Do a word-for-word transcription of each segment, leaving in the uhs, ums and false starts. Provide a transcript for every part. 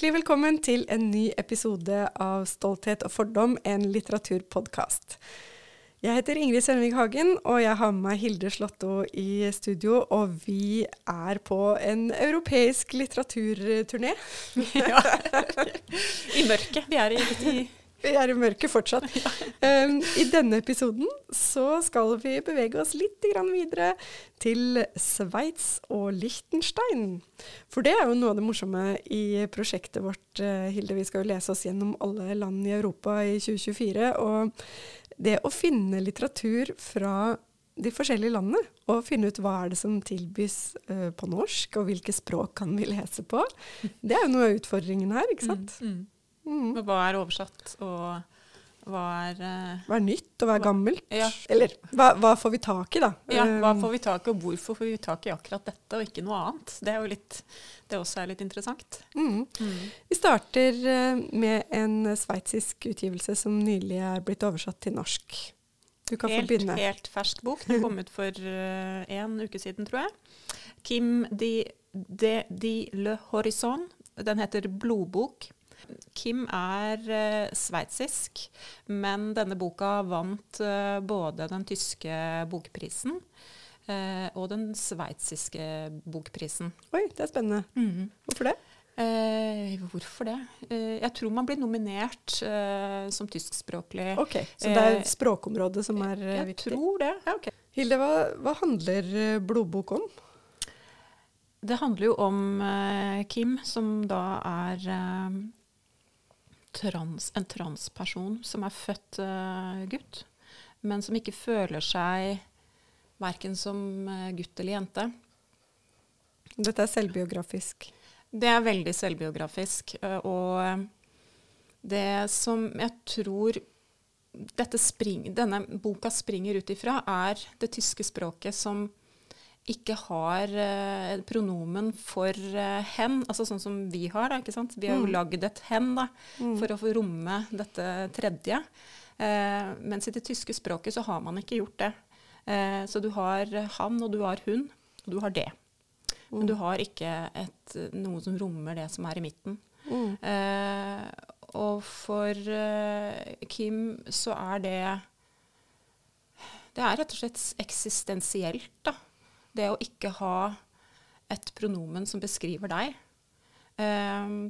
Hjertelig velkommen til en ny episode av Stolthet og fordom, en litteraturpodcast. Jeg heter Ingrid Svenvig Hagen, og jeg har med meg Hilde Slåtto i studio, og vi er på en europeisk litteraturturné. Ja, i mørket. Vi er i, i Vi er i mørket fortsatt. Um, I denne episoden så skal vi bevege oss litt grann videre til Sveits og Liechtenstein. For det er jo noe av det morsomme i prosjektet vårt, uh, Hilde. Vi skal jo lese oss gjennom alle land i Europa i tjue tjuefire, og det å finne litteratur fra de forskjellige landene, og finne ut hva er det som tilbys uh, på norsk, og hvilke språk kan vi lese på, det er jo noe av utfordringen her, ikke sant? Mm, mm. Mm. Hva er oversatt, og hva er... Uh, hva er nytt, og hva er hva, gammelt? Ja. Eller, hva, hva får vi tak i da? Ja, hva får vi tak i, og hvorfor får vi tak i akkurat dette, og ikke noe annet? Det er jo litt, det også er litt interessant. Mm. Mm. Vi starter uh, med en sveitsisk utgivelse som nylig er blitt oversatt til norsk. Du kan helt, få begynne. Helt fersk bok. Den kom ut for uh, en uke siden, tror jeg. Kim de, de, de Le Horizon. Den heter Blodbok. Kim er uh, sveitsisk, men denne boka vant uh, både den tyske bokprisen uh, og den sveitsiske bokprisen. Oi, det er spennende. Mm. Hvorfor det? Uh, hvorfor det? Uh, jeg tror man blir nominert uh, som tyskspråklig. Ok, så det er språkområdet som er uh, jeg viktig? Jeg tror det. Ja, okay. Hilde, hva, hva handler uh, Blodbok om? Det handler jo om uh, Kim, som da er... Uh, Trans, en transperson som er født uh, gutt, men som ikke føler seg hverken som uh, gutt eller jente. Dette er selvbiografisk. Det er veldig selvbiografisk, uh, og det som jeg tror dette spring, denne boka springer ut ifra, er det tyske språket som ikke har uh, pronomen for uh, hen, altså sånn som vi har da, ikke sant? Vi har jo mm. laget et hen da, mm. for å få romme dette tredje. Uh, mens i det tyske språket så har man ikke gjort det. Uh, så du har han, og du har hun, og du har det. Mm. Men du har ikke et, noe som rommer det som er i midten. Mm. Uh, og for uh, Kim så er det, det er rett og slett eksistensielt da. Det å ikke ha et pronomen som beskriver deg. Um,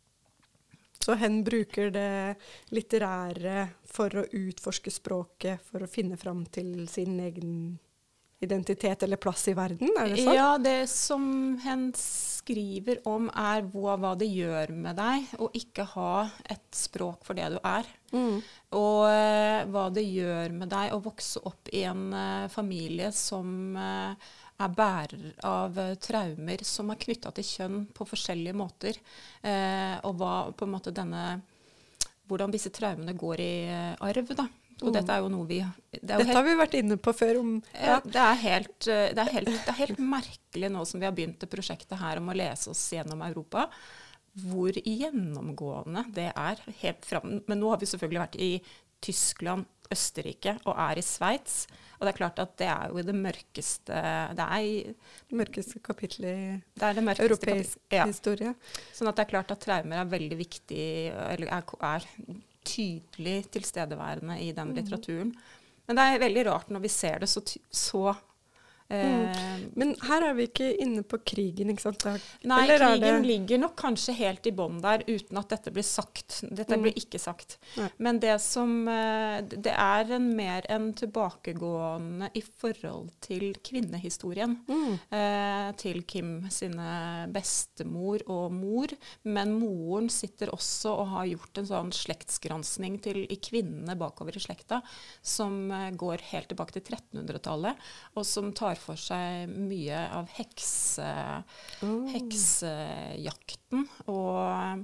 Så hen bruker det litterære for å utforske språket, for å finne fram til sin egen identitet eller plass i verden, er det sånn? Ja, det som hen skriver om er hva, hva det gjør med deg å ikke ha et språk for det du er. Mm. Og uh, hva det gjør med deg å vokse opp i en uh, familie som... Uh, er bærer av uh, traumer som er knyttet til kjønn på forskjellige måter, eh, og hva på en måte denne, hvordan disse traumene går i uh, arv da. Og mm. dette er jo noe vi... Det er jo dette helt, har vi vært inne på før om... Ja, det er, helt, uh, det, er helt, det er helt merkelig nå som vi har begynt det prosjektet her om å lese oss gjennom Europa, hvor gjennomgående det er helt frem. Men nå har vi selvfølgelig vært i Tyskland, Østerrike og er i Sveits. Og det er klart at det er jo det mørkeste, det er i, det mørkeste kapitlet i det er det mørkeste europeisk kapitlet. Ja. Historie. Sånn at det er klart at traumer er veldig viktig, eller er, er tydelig tilstedeværende i den litteraturen. Men det er veldig rart når vi ser det så... så Mm. Eh, Men her er vi ikke inne på krigen, ikke sant? Er, nei, krigen det... ligger nok kanskje helt i bånd der, uten at dette blir sagt. Dette mm. blir ikke sagt. Nei. Men det som, det er en mer en tilbakegående i forhold til kvinnehistorien. Mm. Eh, til Kim sine bestemor og mor. Men moren sitter også og har gjort en sånn slektsgransning til i kvinnene bakover i slekta, som går helt tilbake til trettenhundretallet, og som tar for seg mye av hekse, oh. heksejakten. Og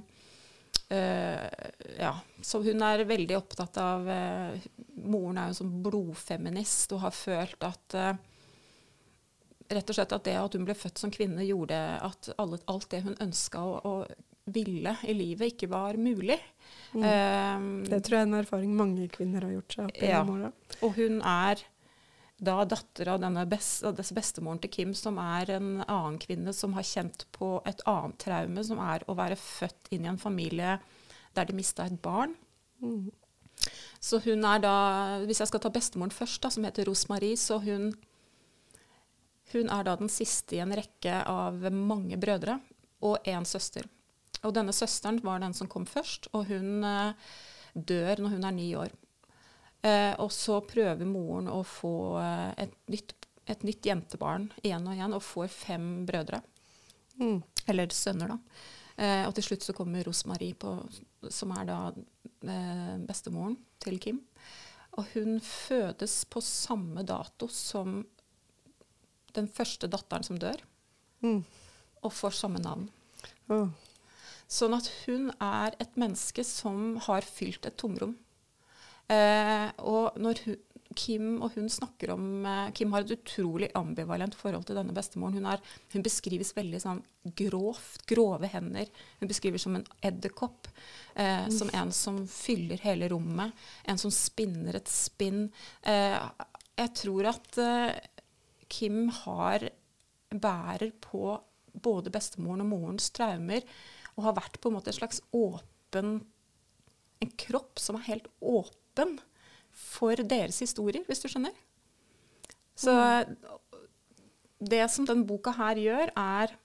uh, ja, så hun er veldig opptatt av, uh, moren er jo som blodfeminist og har følt at uh, rett og slett at det at hun ble født som kvinne gjorde at alle, alt det hun ønsket å, å ville i livet ikke var mulig. Mm. Um, det tror jeg er en erfaring mange kvinner har gjort seg opp i ja. morgen. Og hun er da datter av denne best, av disse bestemoren til Kim, som er en annen kvinne som har kjent på et annet traume, som er å være født inn i en familie der de mistet et barn. Mm. Så hun er da, hvis jeg skal ta bestemoren først, da, som heter Rosemarie, så hun, hun er da den siste i en rekke av mange brødre og en søster. Og denne søsteren var den som kom først, og hun eh, dør når hun er ni år. Eh, og så prøver moren å få eh, et, nytt, et nytt jentebarn igjen og igjen, og får fem brødre. Mm. Eller sønner, da. Eh, og til slutt så kommer Rosemarie, på, som er da eh, bestemoren til Kim. Og hun fødes på samme dato som den første datteren som dør, Mm. og får samme navn. Oh. Sånn at hun er et menneske som har fylt et tomrom. Eh, og når hun, Kim og hun snakker om eh, Kim har et utrolig ambivalent forhold til denne bestemoren. Hun, er, hun beskrives veldig sånn grovt, grove hender. Hun beskrives som en edderkopp, eh, som en som fyller hele rommet, en som spinner et spinn. Eh, jeg tror at eh, Kim har, bærer på både bestemoren og morens traumer, og har vært på en måte en slags åpen, en kropp som er helt åpen for deres historier, hvis du skjønner. Så mm. det som denne boka her gjør, er,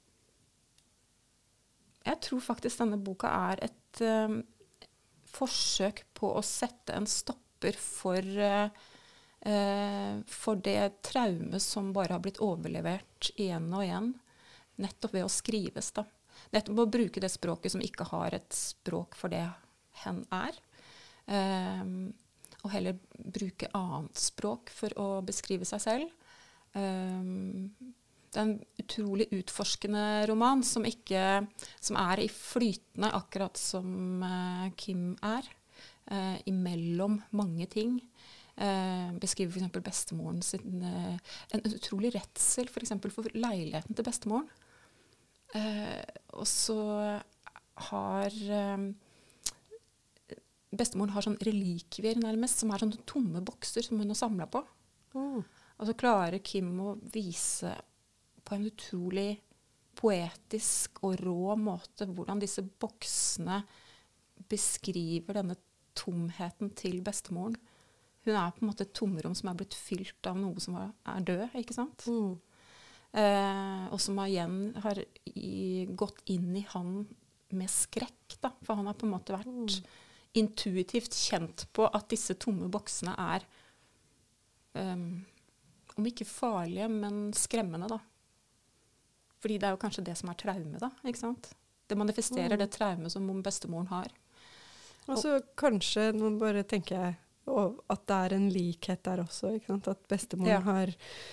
jeg tror faktisk denne boka er et um, forsøk på å sette en stopper for, uh, uh, for det traume som bare har blitt overlevert igjen og igjen, nettopp ved å skrives da. Nettopp å bruke det språket som ikke har et språk for det hen er. Um, og heller bruke annet språk for å beskrive seg selv. Um, det er en utrolig utforskende roman som, ikke, som er i flytende, akkurat som uh, Kim er, uh, imellom mange ting. Uh, beskriver for eksempel bestemoren sin, uh, en utrolig redsel for eksempel for leiligheten til bestemoren. Uh, og så har um, bestemoren har sånn relikvier nærmest, som er sånne tomme bokser som hun har samlet på. Mm. Og så klarer Kim å vise på en utrolig poetisk og rå måte hvordan disse boksene beskriver denne tomheten til bestemoren. Hun er på en måte et tomrom som er blitt fylt av noe som er død, ikke sant? Mm. Eh, og som igjen har i, gått inn i han med skrekk, da. For han har på en måte vært mm. intuitivt kjent på at disse tomme boksene er, um, om ikke farlige, men skremmende, da. Fordi det er jo kanskje det som er traume, da, ikke sant? Det manifesterer mm. det traume som bestemoren har. Og så kanskje, nå bare tenker jeg, at det er en likhet der også, ikke sant? At bestemoren ja. har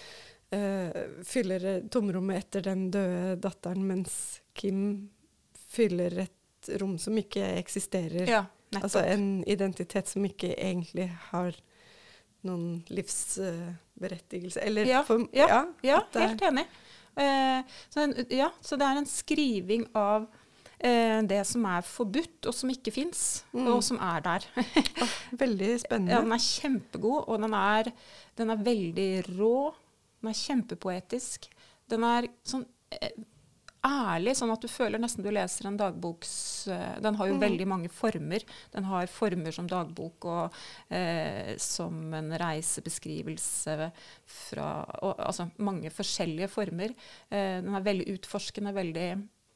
uh, fyller tomrommet etter den døde datteren, mens Kim fyller et rom som ikke eksisterer. Ja, altså en identitet som ikke egentlig har noen livsberettigelse. Uh, Eller ja, for, ja, ja, ja helt enig. Uh, så, en, ja, så det er en skriving av uh, det som er forbudt, og som ikke finnes, mm. og som er der. oh, veldig spennende. Ja, den er kjempegod, og den er, den er veldig rå. Den er kjempepoetisk. Den er sånn uh, ærlig, sånn at du føler nesten du leser en dagboks... Uh, den har jo mm. veldig mange former. Den har former som dagbok og uh, som en reisebeskrivelse fra... Og, altså mange forskjellige former. Uh, den er veldig utforskende, veldig...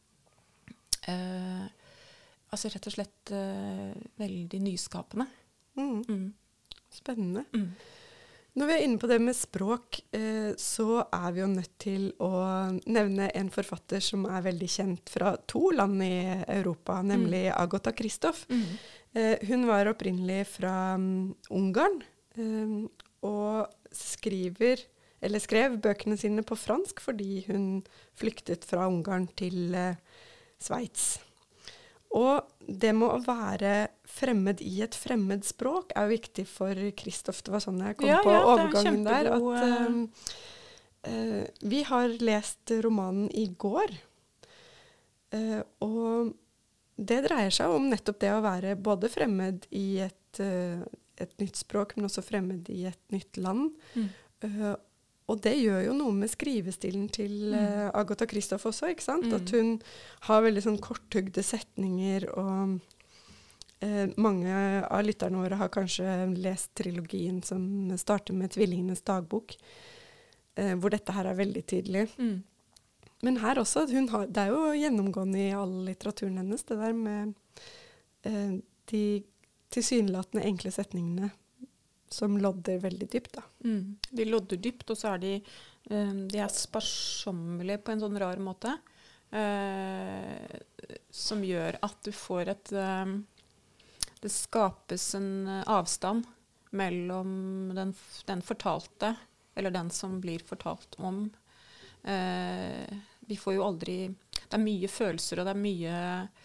Uh, altså rett og slett uh, veldig nyskapende. Mm. Mm. Spennende. Mm. Når vi er inne på det med språk, eh, så er vi jo nødt til å nevne en forfatter som er veldig kjent fra to land i Europa, nemlig mm. Agota Kristoff. Mm. Eh, hun var opprinnelig fra um, Ungarn, eh, og skriver, eller skrev bøkene sine på fransk fordi hun flyktet fra Ungarn til eh, Sveits. Og det med å være fremmed i et fremmed språk er jo viktig for Kristoff. Det var sånn jeg kom ja, på ja, overgangen der. At, um, uh, vi har lest romanen i går, uh, og det dreier seg om nettopp det å være både fremmed i et, uh, et nytt språk, men også fremmed i et nytt land. Mm. Uh, og det gjør jo noe med skrivestilen til uh, Agatha Christoph også, ikke sant? Mm. At hun har veldig sånn korthugde setninger, og uh, mange av lytterne våre har kanskje lest trilogien som starter med Tvillingenes dagbok, uh, hvor dette her er veldig tydelig. Mm. Men her også, hun har, det er jo gjennomgående i all litteraturen hennes, det der med uh, de tilsynelatende enkle setningene som lodder veldig dypt, da. Mm. De lodder dypt, og så er de, um, de er sparsommelige på en sånn rar måte, uh, som gjør at du får et, um, det skapes en avstand mellom den, den fortalte, eller den som blir fortalt om. Uh, vi får jo aldri, det er mye følelser, og det er mye,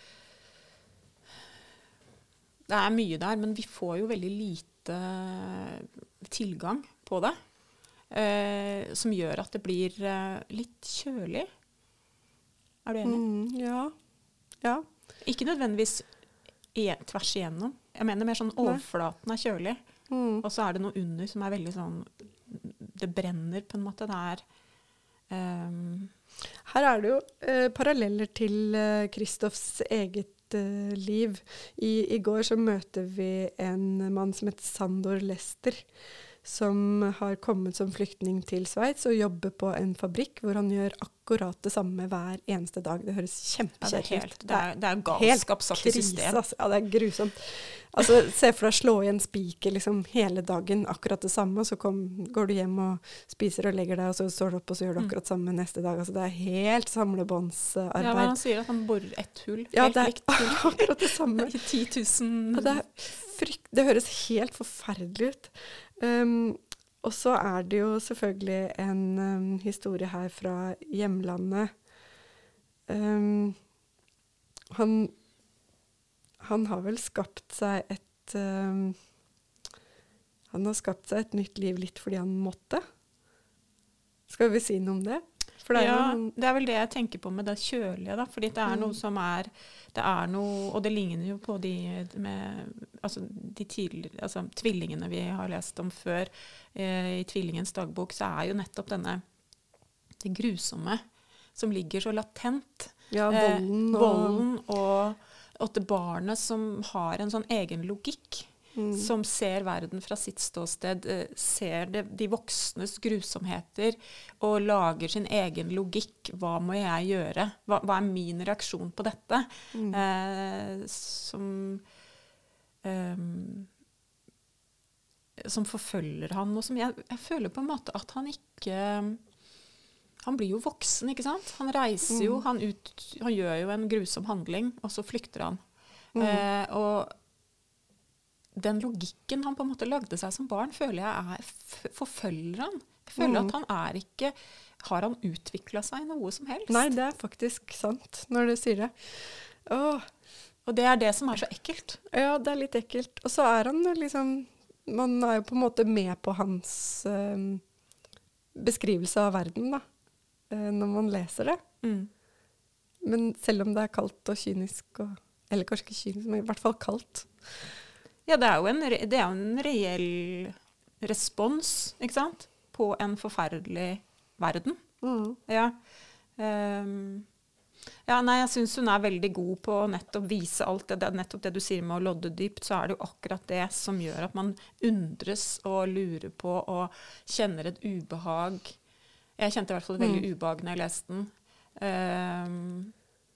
det er mye der, men vi får jo veldig lite tilgang på det, eh, som gjør at det blir eh, litt kjølig. Er du enig? Mm, ja. ja. Ikke nødvendigvis e tvers igjennom. Jeg mener mer sånn overflaten er kjølig, mm. og så er det noe under som er veldig sånn, det brenner på en måte. Det er um Her er det jo eh, paralleller til eh, Christophs eget liv. I, I går så møter vi en mann som heter Sandor Lester, som har kommet som flyktning til Sveits og jobber på en fabrikk hvor han gjør akkurat det samme hver eneste dag. Det høres kjempekjedelig ut. Ja, det er, det er galskap satt i system. Altså. Ja, det er grusomt. Altså, se for deg slå i en spiker liksom, hele dagen, akkurat det samme, og så kom, går du hjem og spiser og legger deg, og så står du opp og så gjør du akkurat samme neste dag. Altså, det er helt samlebåndsarbeid. Ja, men han sier at han borer ett hull. Ja, det er akkurat det samme. ti tusen Ja, det, frykt, det høres helt forferdelig ut. Um, og så er det jo selvfølgelig en um, historie her fra hjemlandet. Um, han, han har vel skapt seg et um, han har skapt seg et nytt liv litt fordi han måtte. Skal vi si noe om det? For det er ja, noen det er vel det jeg tenker på med det kjølige, da. Fordi det er mm. noe som er, det er noe, og det ligner jo på de med, altså de tidligere, altså tvillingene vi har lest om før, eh, i Tvillingens dagbok, så er jo nettopp denne, det grusomme, som ligger så latent. Ja, volden. Eh, volden og, og til barnet som har en sånn egen logikk. Mm. Som ser verden fra sitt ståsted, eh, ser det, de voksnes grusomheter og lager sin egen logikk. Hva må jeg gjøre? Hva, hva er min reaksjon på dette? Mm. Eh, som, eh, som forfølger han, og som jeg, jeg føler på en måte at han ikke han blir jo voksen, ikke sant? Han reiser jo, mm. han, ut, han gjør jo en grusom handling, og så flykter han. Mm. Eh, og den logikken han på en måte lagde seg som barn, føler jeg er, forfølger han. Jeg føler mm. at han er ikke, har han utviklet seg noe som helst? Nei, det er faktisk sant, når du sier det. Åh. Og det er det som er så ekkelt. Ja, det er litt ekkelt. Og så er han liksom, man er jo på en måte med på hans um, beskrivelse av verden, da, uh, når man leser det. Mm. Men selv om det er kaldt og kynisk, og, eller kanskje ikke kynisk, men i hvert fall kaldt. Ja, det er jo en, det er en reell respons, ikke sant, på en forferdelig verden. Mm. Ja. Um, ja, nei, jeg synes hun er veldig god på å nettopp vise alt det, det er nettopp det du sier med å lodde dypt, så er det jo akkurat det som gjør at man undres og lurer på og kjenner et ubehag. Jeg kjente i hvert fall et veldig mm. ubehag når jeg leste den. Um,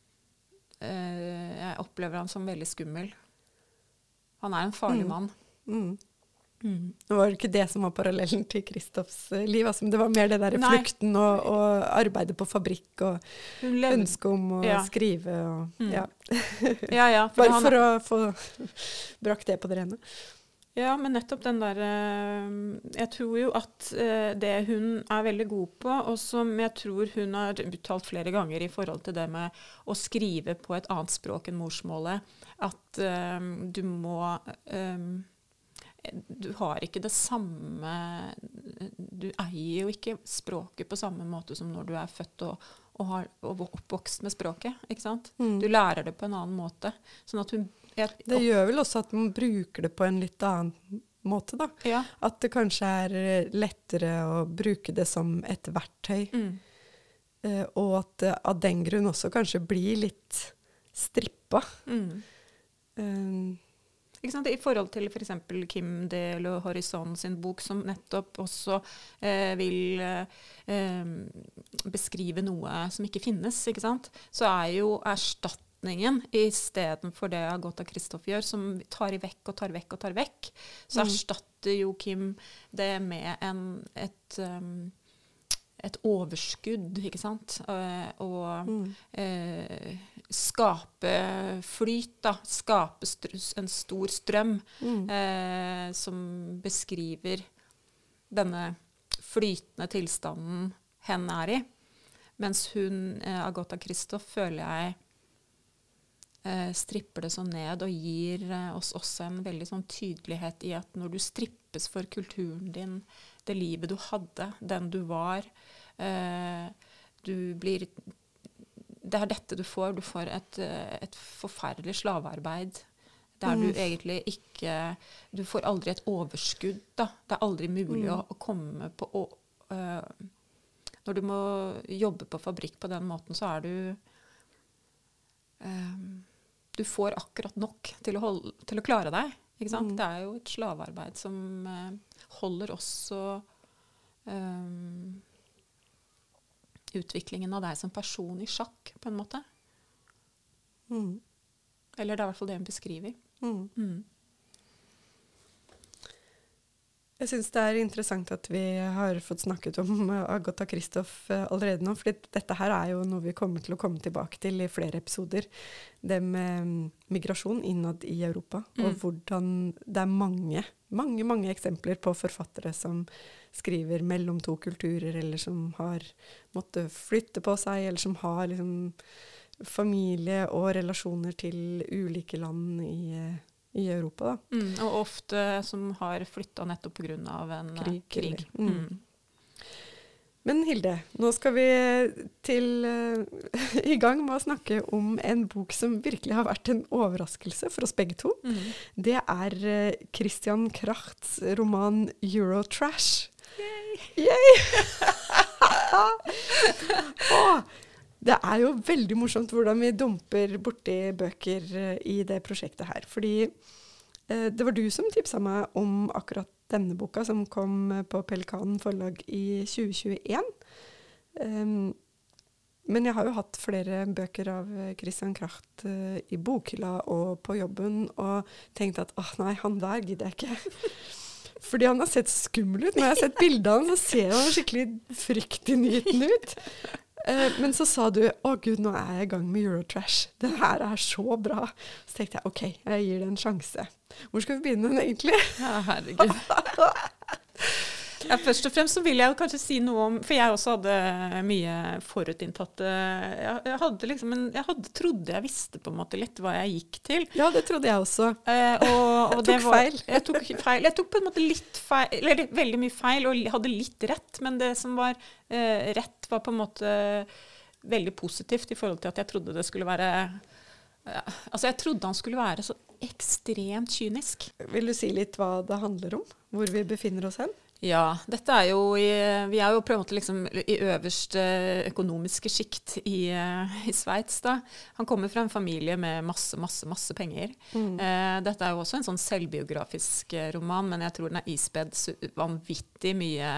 uh, jeg opplever han som veldig skummel. Han er en farlig mm. mann. Mm. Mm. Det var ikke det som var parallellen til Christophs liv. Altså, men det var mer det der Nei. flukten og, og arbeidet på fabrikk og ønsket om å ja. skrive. Og, mm. ja. ja, ja, for Bare for å få brakt det på det rene. Ja, men nettopp den der Jeg tror jo at det hun er veldig god på, og som jeg tror hun har uttalt flere ganger i forhold til det med å skrive på et annet språk enn morsmålet, at um, du må um, du har ikke det samme du eier jo ikke språket på samme måte som når du er født og, og har og oppvokst med språket, ikke sant? Mm. Du lærer det på en annen måte. Sånn at hun, jeg, det gjør vel også at man bruker det på en litt annen måte da. Ja. At det kanskje er lettere å bruke det som et verktøy. Mm. Uh, og at det uh, av den grunn også kanskje blir litt strippa. Mm. Um, Ikke sant? I forhold til for eksempel Kim Deal og Horizon sin bok, som nettopp også eh, vil eh, beskrive noe som ikke finnes, ikke sant? Så er jo erstatningen i stedet for det Agota Christoph gjør, som tar i vekk og tar vekk og tar vekk, så mm. erstatter jo Kim det med en, et, um, et overskudd, ikke sant? Uh, og mm. uh, skape flyt, da. Skape en stor strøm mm. uh, som beskriver denne flytende tilstanden hen er i. Mens hun, uh, Agota Christoph, føler jeg uh, stripper det så ned og gir uh, oss også en veldig sånn tydelighet i at når du strippes for kulturen din, det livet du hadde, den du var, Uh, du blir det er dette du får. Du får et, et forferdelig slavearbeid der mm. du egentlig ikke du får aldri et overskudd da. Det er aldri mulig mm. å, å komme på å, uh, når du må jobbe på fabrikk på den måten, så er du uh, du får akkurat nok til å, holde, til å klare deg, ikke sant? Mm. Det er jo et slavearbeid som uh, holder også um, utviklingen av deg som person i sjakk, på en måte. Mm. Eller det er i hvert fall det hun beskriver. Mm. Mm. Jeg synes det er interessant at vi har fått snakket om Agota Christoph allerede nå, for dette her er jo noe vi kommer til å komme tilbake til i flere episoder. Det med migrasjon innad i Europa, mm. og hvordan det er mange, mange, mange eksempler på forfattere som skriver mellom to kulturer, eller som har måttet flytte på seg, eller som har liksom familie og relasjoner til ulike land i, i Europa. Da. Mm, og ofte som har flyttet nettopp på grunn av en krig. krig. Mm. Mm. Men Hilde, nå skal vi til, uh, i gang med å snakke om en bok som virkelig har vært en overraskelse for oss begge to. Mm. Det er uh, Christian Krachts roman Eurotrash. Yay! Yay! Åh, det er jo veldig morsomt hvordan vi dumper borti bøker uh, i det prosjektet her. Fordi uh, det var du som tipsa meg om akkurat denne boka, som kom på Pelikanen forlag i tjue tjueen. Um, men jeg har jo hatt flere bøker av Christian Kracht uh, i bokhylla og på jobben, og tenkt at, åh nei, han der gidder jeg ikke. Fordi han har sett skummel ut. Når jeg har sett bildet av han, så ser han skikkelig fryktinngytende ut. Uh, men så sa du, å Gud, nå er jeg i gang med Eurotrash. Den her er så bra. Så tenkte jeg, ok, jeg gir det en sjanse. Hvor skal vi begynne den egentlig? Ja, herregud. Ja, først og fremst så vil jeg jo kanskje si noe om, for jeg også hadde mye forutinntatt. Jeg, jeg hadde liksom en, jeg hadde, trodde jeg visste på en måte litt hva jeg gikk til. Ja, det trodde jeg også. Eh, og, og jeg tok det var, feil. Jeg tok feil. Jeg tok på en måte litt feil, eller veldig mye feil, og hadde litt rett, men det som var eh, rett var på en måte veldig positivt i forhold til at jeg trodde det skulle være, ja, altså jeg trodde han skulle være så ekstremt kynisk. Vil du si litt hva det handler om? Hvor vi befinner oss hen? Ja, dette er jo i, vi er jo på en måte liksom i øverste økonomiske skikt i, i Sveits da. Han kommer fra en familie med masse, masse, masse penger. Mm. Eh, dette er jo også en sånn selvbiografisk roman, men jeg tror den er ispedd vanvittig mye,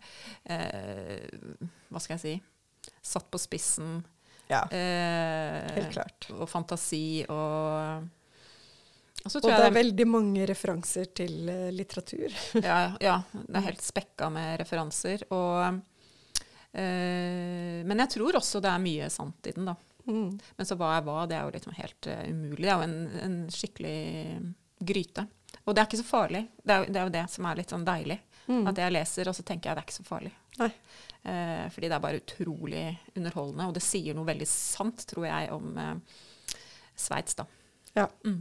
eh, hva skal jeg si, satt på spissen. Ja, eh, helt klart. Og fantasi og... Og, og det er det, veldig mange referanser til uh, litteratur. ja, ja, det er helt spekka med referanser. Og, uh, men jeg tror også det er mye sant i den, da. Mm. Men så hva er hva, det er jo liksom helt uh, umulig. Det er jo en, en skikkelig gryte. Og det er ikke så farlig. Det er, det er jo det som er litt sånn deilig. Mm. At jeg leser, og så tenker jeg det er ikke så farlig. Nei. Uh, fordi det er bare utrolig underholdende, og det sier noe veldig sant, tror jeg, om uh, Sveits, da. Ja. Mm.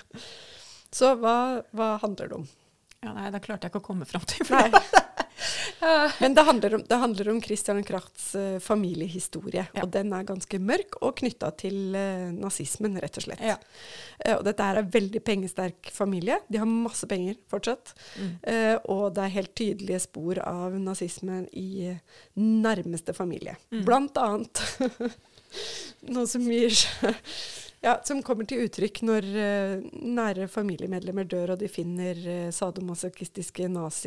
Så hva, hva handler det om? Ja, nei, det klarte jeg ikke å komme frem til. Men det handler om, det handler om Christian Krachts uh, familiehistorie, ja. Og den er ganske mørk og knyttet til uh, nazismen, rett og slett. Ja. Uh, og dette er en veldig pengesterk familie. De har masse penger fortsatt. Mm. Uh, og det er helt tydelige spor av nazismen i nærmeste familie. Mm. Blant annet noe som gir ja, som kommer til uttrykk når uh, nære familiemedlemmer dør, og de finner uh, sadomasochistiske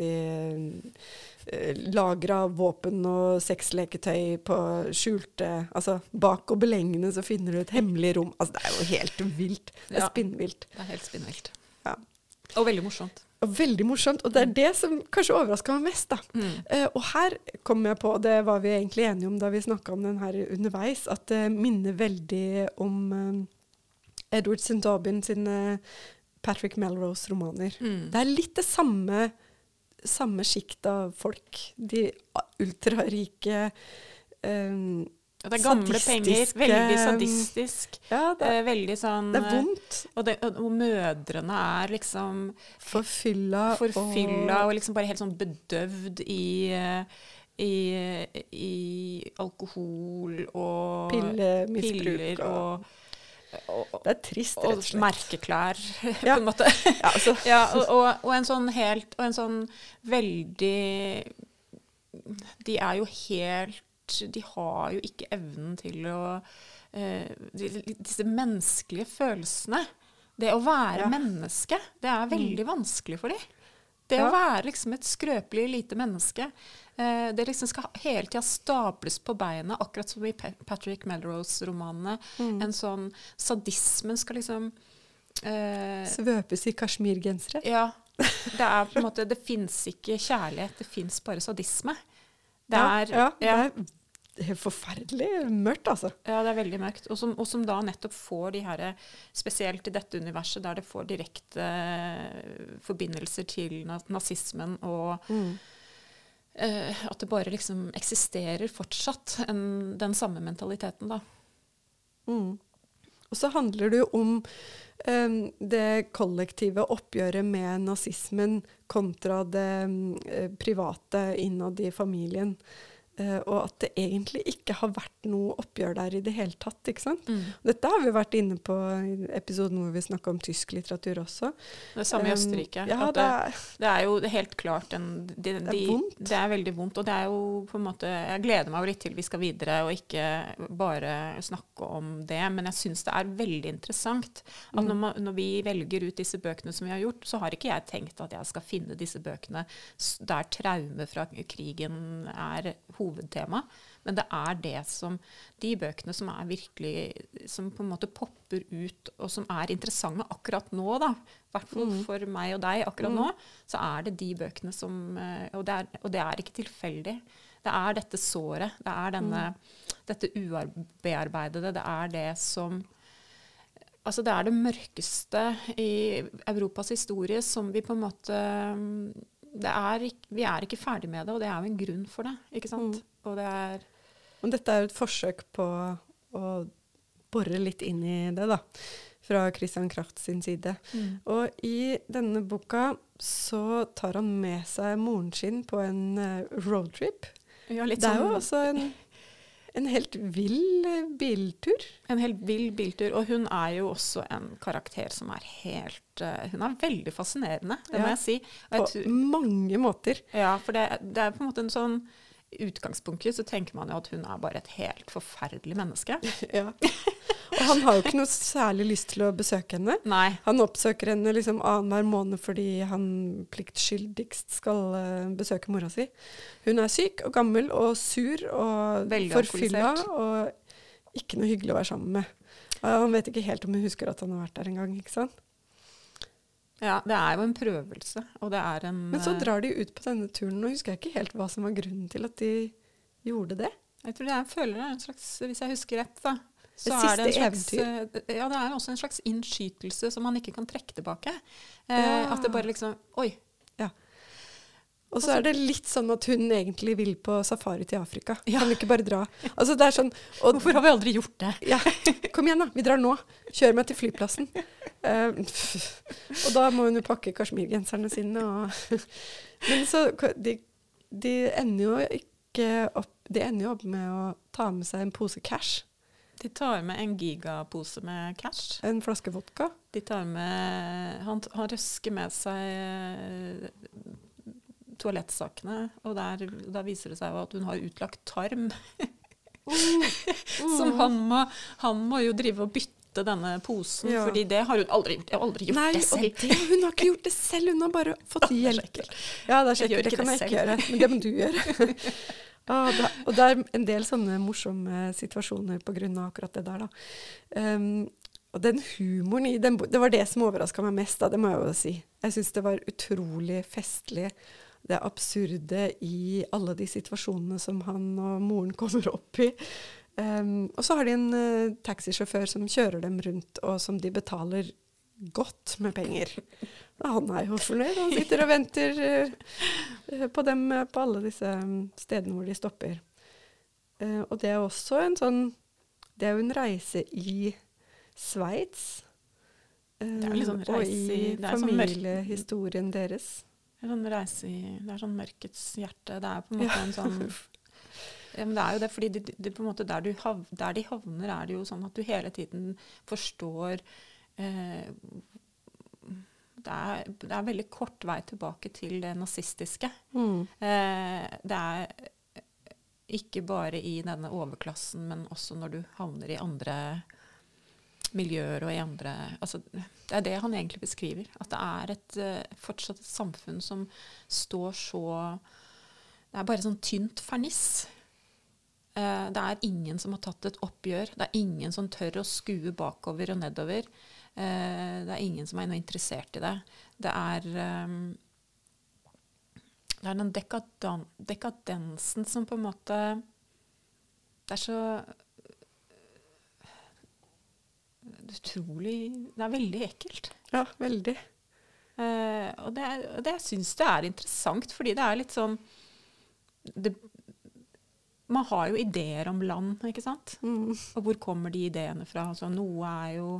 nazi-lagre uh, av våpen og sexleketøy på skjulte, altså bak og belengende så finner du et hemmelig rom. Altså det er jo helt vilt. Det er ja, spinnvilt. Det er helt spinnvilt. Ja. Og veldig morsomt. Og veldig morsomt, og det er det som kanskje overrasker meg mest da. Mm. Uh, og her kom jeg på, det var vi egentlig enige om da vi snakket om den her underveis, at det minner veldig om uh, Edward Saint Aubyn sine Patrick Melrose-romaner. Mm. Det er litt det samme, samme skikt av folk. De ultrarike, um, det er gamle penger, veldig sadistisk. Ja, det er, eh, veldig sånn, det er vondt. Og, det, og, og mødrene er liksom forfylla, forfylla og, og liksom bare helt sånn bedøvd i, i, i alkohol og pillemisbruk piller og, og, og det er trist, rett og slett. Og merkeklær, ja. på en måte. Ja, altså. Ja, og, og, og en sånn helt, og en sånn veldig, de er jo helt, de har jo ikke evnen til å uh, de, disse menneskelige følelsene. Det å være ja. menneske, det er veldig mm. vanskelig for dem. Det ja. å være liksom et skrøpelig lite menneske, uh, det liksom skal hele tiden stables på beina, akkurat som i Patrick Melrose-romanene. Mm. En sånn sadismen skal liksom uh, svøpes i kasjmirgensere. Ja, det er på en måte, det finnes ikke kjærlighet, det finnes bare sadisme. Det er, ja, ja, ja. det er forferdelig mørkt, altså. Ja, det er veldig mørkt. Og som, og som da nettopp får de her, spesielt i dette universet, der det får direkte uh, forbindelser til nazismen, og mm. uh, at det bare liksom eksisterer fortsatt en, den samme mentaliteten, da. Mm. Og så handler det jo om um, det kollektive oppgjøret med nazismen kontra det um, private innad i familien. Uh, og at det egentlig ikke har vært noe oppgjør der i det hele tatt, ikke sant? Mm. Dette har vi vært inne på i episoden hvor vi snakket om tysk litteratur også. Det samme i Østerrike. Um, ja, det, det, det er jo helt klart en, de, de, det er vondt. Det er veldig vondt, og det er jo på en måte, jeg gleder meg jo litt til vi skal videre og ikke bare snakke om det, men jeg synes det er veldig interessant at mm. når, man, når vi velger ut disse bøkene som vi har gjort, så har ikke jeg tenkt at jeg skal finne disse bøkene der traume fra krigen er hovedtema, men det er det som, de bøkene som er virkelig, som på en måte popper ut, og som er interessante akkurat nå, da, i hvert fall mm. for meg og deg akkurat mm. nå, så er det de bøkene som, og det er, og det er ikke tilfeldig. Det er dette såret, det er denne, mm. dette ubearbeidede, det er det som, altså det er det mørkeste i Europas historie som vi på en måte, det er, vi er ikke ferdig med det, og det er jo en grunn for det, ikke sant? Mm. Og det er... Men dette er et forsøk på å borre litt inn i det da, fra Christian Kracht sin side. Mm. Og i denne boka så tar han med seg moren sin på en uh, roadtrip. Ja, litt det er sånn... jo også en... En helt vill biltur. En helt vill biltur, og hun er jo også en karakter som er helt, uh, hun er veldig fascinerende, det ja, må jeg si. Og på jeg mange måter. Ja, for det, det er på en måte en sånn, utgangspunktet så tenker man jo at hun er bare et helt forferdelig menneske. Ja. Og han har jo ikke noe særlig lyst til å besøke henne. Nei. Han oppsøker henne liksom annenhver måned fordi han pliktskyldigst skal uh, besøke mora si. Hun er syk og gammel og sur og veldig forfylla og ikke noe hyggelig å være sammen med. Og han vet ikke helt om hun husker at han har vært der en gang, ikke sant? Ja, det er jo en prøvelse, og det er en... Men så drar de ut på denne turen, og husker jeg ikke helt hva som var grunnen til at de gjorde det. Jeg tror det er en føler, en slags, hvis jeg husker rett da, så det er det en slags, eventyr. Ja, det er også en slags innskytelse som man ikke kan trekke tilbake. Ja. Eh, at det bare liksom, oi. Ja. Og så er det litt sånn at hun egentlig vil på safari til Afrika. Ja. Kan vi ikke bare dra? Altså det er sånn... Og, hvorfor har vi aldri gjort det? Ja, kom igjen da, vi drar nå. Kjør meg til flyplassen. Uh, og da må hun jo pakke kasjmirgenserne sine. Og men så, de, de ender jo ikke opp, de ender jo opp med å ta med seg en pose cash. De tar med en gigapose med cash. En flaske vodka. De tar med, han, han røsker med seg toalettsakene, og der, der viser det seg at hun har utlagt tarm. Mm. Mm. Som han må, han må jo drive og bytte denne posen, ja. Fordi det har hun aldri gjort. Jeg har aldri gjort Nei, det selv. Det, hun har ikke gjort det selv, hun har bare fått hjelp. Ja, det, er det kan jeg ikke gjøre, men det må du gjøre. Ah, da, og det er en del sånne morsomme situasjoner på grunn av akkurat det der da. Um, og den humoren i den, det var det som overrasket meg mest da, det må jeg jo si. Jeg synes det var utrolig festlig, det absurde i alle de situasjonene som han og moren kommer opp i. Um, og så har de en uh, taxisjåfør som kjører dem rundt, og som de betaler godt med penger. Han er jo fornøyd, han sitter og venter uh, på dem uh, på alle disse um, stedene hvor de stopper. Uh, og det er også en sånn, det er jo en reise i Sveits, uh, det er litt sånn reise, og i familiehistorien sånn deres. Det er sånn reise i, det er sånn mørkets hjerte, det er på en måte ja. En sånn, ja, men det er jo det, fordi det, det på en måte der, du hav, der de havner er det jo sånn at du hele tiden forstår eh, det, er, det er veldig kort vei tilbake til det nazistiske. Mm. Eh, det er ikke bare i denne overklassen, men også når du havner i andre miljøer og i andre, altså det er det han egentlig beskriver, at det er et uh, fortsatt et samfunn som står så, det er bare sånn tynt ferniss. Uh, det er ingen som har tatt et oppgjør, det er ingen som tør å skue bakover og nedover, uh, det er ingen som er noe interessert i det. Det er, um, det er den dekadan, dekadensen som på en måte, det er så utrolig, det er veldig ekkelt. Ja, veldig. Uh, og det, det jeg synes det er interessant, fordi det er litt sånn, det, man har jo ideer om land, ikke sant? Mm. Og hvor kommer de ideene fra? Altså, noe er jo,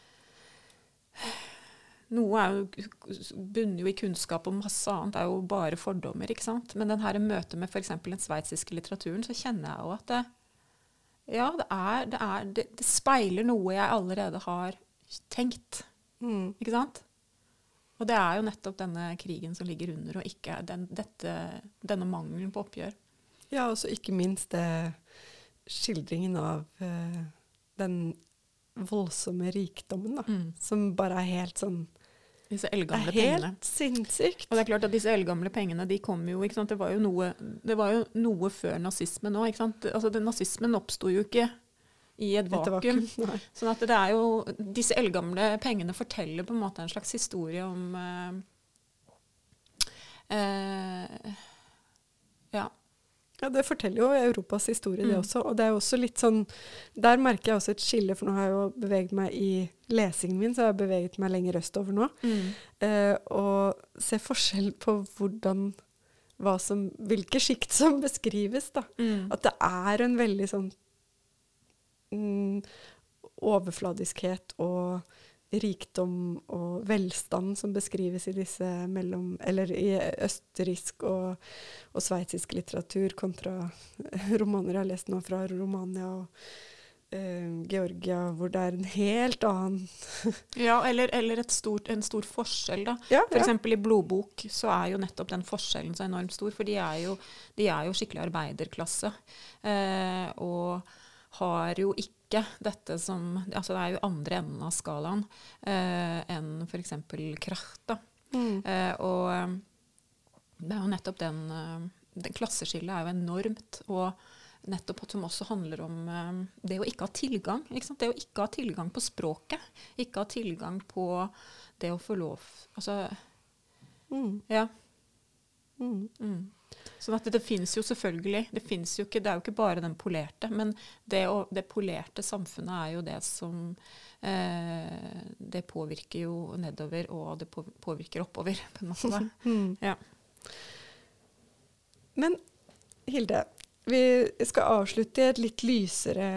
noe er jo bunner jo i kunnskap om masse annet, det er jo bare fordommer, ikke sant? Men den her møtet med for eksempel den sveitsiske litteraturen, så kjenner jeg jo at det, ja, det, er, det, er, det, det speiler noe jeg allerede har tenkt, mm. ikke sant? Og det er jo nettopp denne krigen som ligger under, og ikke den, dette, denne mangelen på oppgjør. Ja, og så ikke minst det skildringen av uh, den voldsomme rikdommen, da, mm. som bare er helt sånn, disse eldgamle er helt pengene. Sinnssykt. Og det er klart at disse eldgamle pengene, de kom jo, ikke sant? Det var jo noe, det var jo noe før nazismen nå, ikke sant? Altså, den, nazismen oppstod jo ikke i et vakuum. vakuum sånn at det er jo, disse eldgamle pengene forteller på en måte en slags historie om, eh, eh, ja. Ja, det forteller jo Europas historie, det mm. også. Og det er også litt sånn, der merker jeg også et skille, for nå har jeg jo beveget meg i lesingen min, så har jeg beveget meg lenger østover nå. Mm. Uh, og se forskjell på hvordan, hva som, hvilke skikt som beskrives, da. Mm. At det er en veldig sånn mm, overfladiskhet og rikdom og velstand som beskrives i disse mellom, eller i østerriksk og, og sveitsisk litteratur kontra romaner jeg har lest nå fra Romania og eh, Georgia, hvor det er en helt annen ja, eller, eller et stort, en stor forskjell da. Ja, for ja. eksempel i Blodbok så er jo nettopp den forskjellen så enormt stor, for de er jo, de er jo skikkelig arbeiderklasse eh, og har jo ikke dette som, altså det er jo andre enden av skalaen eh, enn for eksempel kraft da. Mm. Eh, og det er jo nettopp den, den klasseskillet er jo enormt, og nettopp at som også handler om eh, det å ikke ha tilgang, ikke sant? Det å ikke ha tilgang på språket, ikke ha tilgang på det å få lov, altså, mm. ja. Mm. Mm. Sånn at det, det finnes jo selvfølgelig, det finnes jo ikke, det er jo ikke bare den polerte, men det, å, det polerte samfunnet er jo det som, eh, det påvirker jo nedover, og det på, påvirker oppover, på en måte. Mm. Ja. Men Hilde, vi skal avslutte et litt lysere,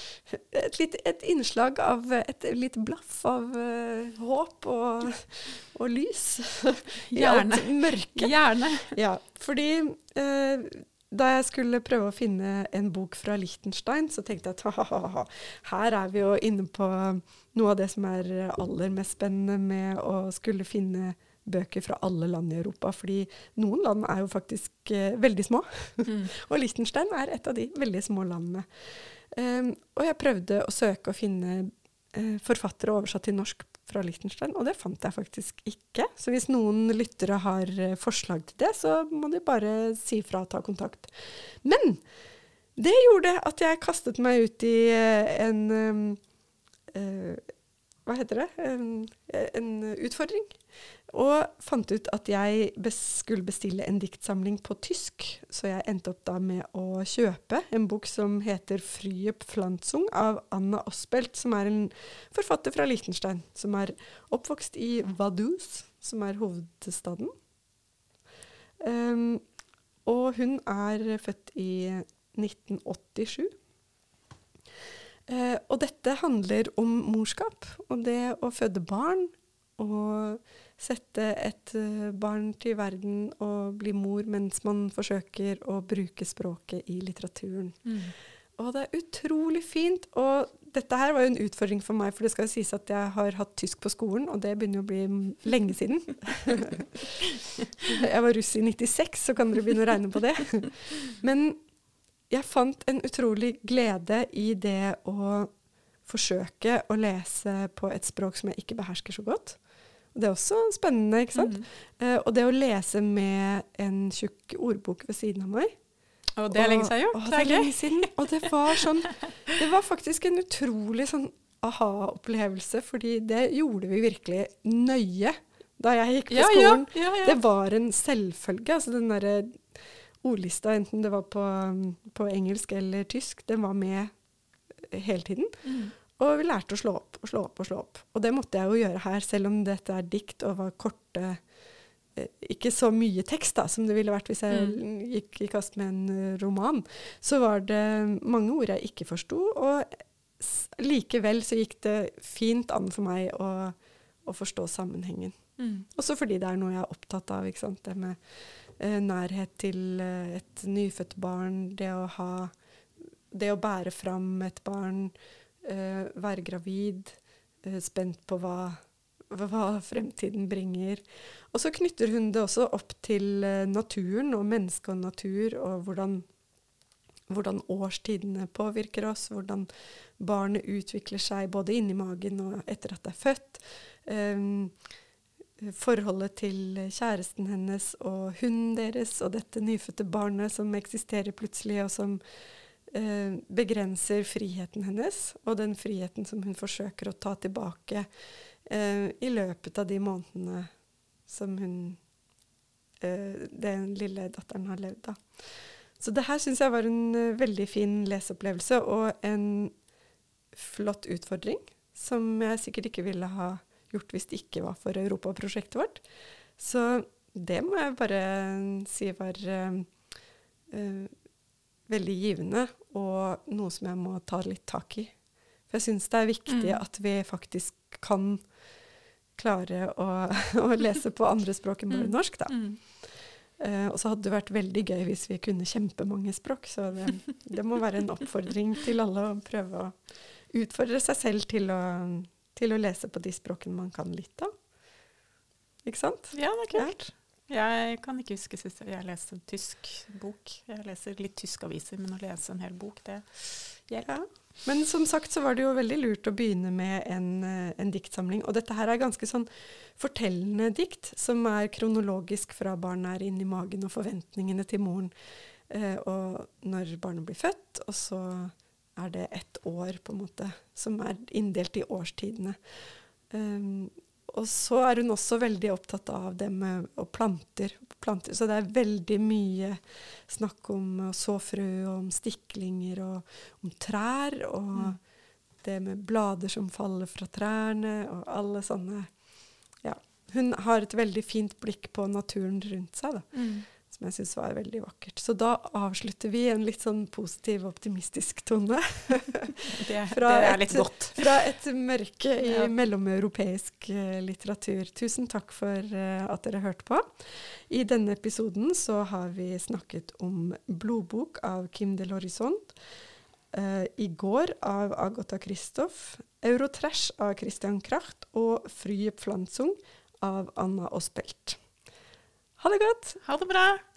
et, litt, et innslag av et litt blaff av uh, håp og og lys. I Gjerne. alt mørke. Gjerne. Ja, fordi eh, da jeg skulle prøve å finne en bok fra Liechtenstein, så tenkte jeg at ha-ha-ha, her er vi jo inne på noe av det som er aller mest spennende med å skulle finne bøker fra alle land i Europa, fordi noen land er jo faktisk eh, veldig små, mm. og Liechtenstein er et av de veldig små landene. Um, og jeg prøvde å søke å finne eh, forfattere oversatt til norsk fra Liechtenstein, og det fant jeg faktisk ikke. Så hvis noen lyttere har eh, forslag til det, så må de bare si fra og ta kontakt. Men det gjorde at jeg kastet meg ut i eh, en um, uh, hva heter det? En, en utfordring. Og fant ut at jeg bes- skulle bestille en diktsamling på tysk, så jeg endte opp da med å kjøpe en bok som heter Frühe Pflanzung av Anna Osbelt, som er en forfatter fra Liechtenstein, som er oppvokst i Vaduz, som er hovedstaden. Um, og hun er født i nitten åttisju. Uh, og dette handler om morskap, og det å føde barn, og sette et uh, barn til verden og bli mor mens man forsøker å bruke språket i litteraturen. Mm. Og det er utrolig fint, og dette her var jo en utfordring for meg, for det skal jo sies at jeg har hatt tysk på skolen, og det begynner å bli lenge siden. Jeg var russ i nittiseks, så kan dere begynne å regne på det. Men jeg fant en utrolig glede i det å forsøke å lese på et språk som jeg ikke behersker så godt. Det er også spennende, ikke sant? Mm. Uh, og det å lese med en tjukk ordbok ved siden av meg. Og det er lenge siden, jo. Og, det er lenge siden. Og det var sånn, det var faktisk en utrolig sånn aha-opplevelse, fordi det gjorde vi virkelig nøye da jeg gikk på ja, skolen. Ja, ja, ja. Det var en selvfølge, altså den der ordlista, enten det var på, på engelsk eller tysk, den var med hele tiden. Mm. Og vi lærte å slå opp og slå opp og slå opp. Og det måtte jeg jo gjøre her, selv om dette er dikt og var korte, eh, ikke så mye tekst da, som det ville vært hvis jeg mm. gikk i kast med en uh, roman. Så var det mange ord jeg ikke forstod, og s- likevel så gikk det fint an for meg å, å forstå sammenhengen. Mm. Også fordi det er noe jeg er opptatt av, ikke sant? Det med eh, nærhet til eh, et nyfødt barn, det å ha, det å bære fram et barn, Uh, være gravid, uh, spent på hva, hva fremtiden bringer. Og så knytter hun det også opp til uh, naturen og menneske og natur, og hvordan, hvordan årstidene påvirker oss, hvordan barnet utvikler seg både inni magen og etter at det er født. Um, forholdet til kjæresten hennes og hunden deres, og dette nyfødte barnet som eksisterer plutselig, og som Eh, begrenser friheten hennes, og den friheten som hun forsøker å ta tilbake eh, i løpet av de månedene som hun, eh, den lille datteren har levd da. Så det her synes jeg var en uh, veldig fin leseopplevelse, og en flott utfordring, som jeg sikkert ikke ville ha gjort hvis det ikke var for Europaprosjektet vårt. Så det må jeg bare si var uh, uh, veldig givende, og noe som jeg må ta litt tak i. For jeg synes det er viktig mm. at vi faktisk kan klare å, å lese på andre språk enn bare norsk, da. Mm. Uh, og så hadde det vært veldig gøy hvis vi kunne kjempemange språk, så det, det må være en oppfordring til alle å prøve å utfordre seg selv til å, til å lese på de språkene man kan litt av. Ikke sant? Ja, det er kult. Ja. Jeg kan ikke huske sist jeg leste en tysk bok. Jeg leser litt tysk aviser, men å lese en hel bok, det hjelper. Ja. Men som sagt så var det jo veldig lurt å begynne med en, en diktsamling. Og dette her er ganske sånn fortellende dikt, som er kronologisk fra barnet er inne i magen og forventningene til moren. Eh, og når barnet blir født, og så er det ett år på en måte, som er inndelt i årstidene. Um, Og så er hun også veldig opptatt av det med og planter, planter. Så det er veldig mye snakk om å så frø, og om stiklinger, og om trær, og mm. det med blader som faller fra trærne, og alle sånne. Ja. Hun har et veldig fint blikk på naturen rundt seg, da. Mm. som jeg synes var veldig vakkert. Så da avslutter vi en litt sånn positiv, optimistisk tone. det, det er litt et, godt. Fra et mørke i ja. mellomeuropeisk uh, litteratur. Tusen takk for uh, at dere hørte på. I denne episoden så har vi snakket om Blodbok av Kim de l'Horizont, uh, I går av Agota Kristoff, Eurotrash av Christian Kracht og Frye Pflanzung av Anna Ospelt. Ha det godt! Ha det bra!